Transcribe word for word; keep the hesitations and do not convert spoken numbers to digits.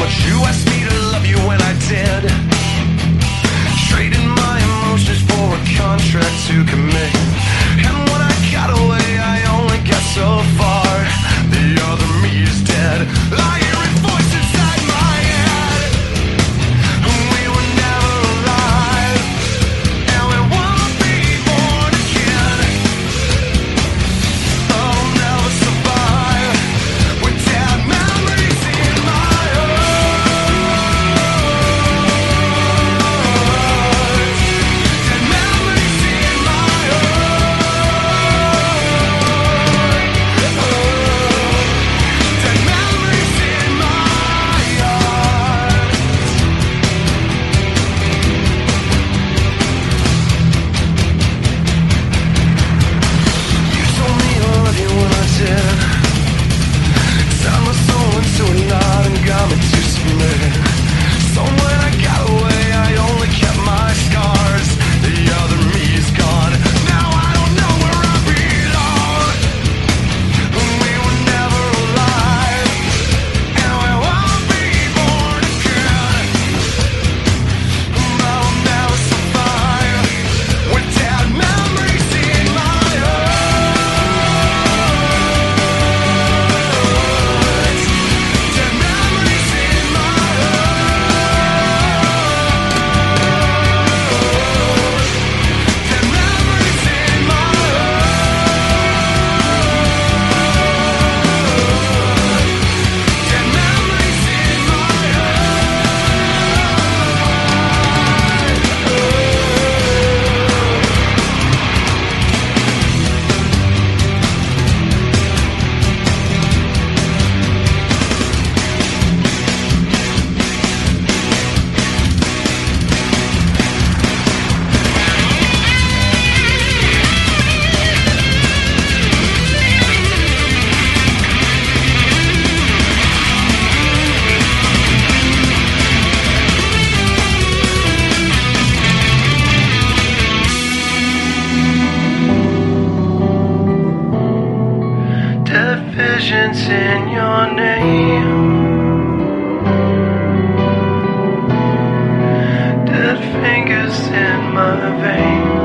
want you asked me to love you when I did. Trading my emotions for a contract to commit. And when I got away, I only got so far. The other me is dead. I hear a voice inside my head. We were never alive, and we won't be born again. I'll never survive with dead memories in my heart. Dead memories in my heart. Dead memories in my heart. You told me I love you when I did. Turned my soul into a knot and got me to submit. So when I got away, I only kept my scars. The other me is gone. Now I don't know where I belong. We were never alive, and we won't be born again. I'll never survive with dead memories in my heart. Dead memories in my heart. Dead memories in my heart. Dead memories in my Dead visions in your name. Dead fingers in my veins.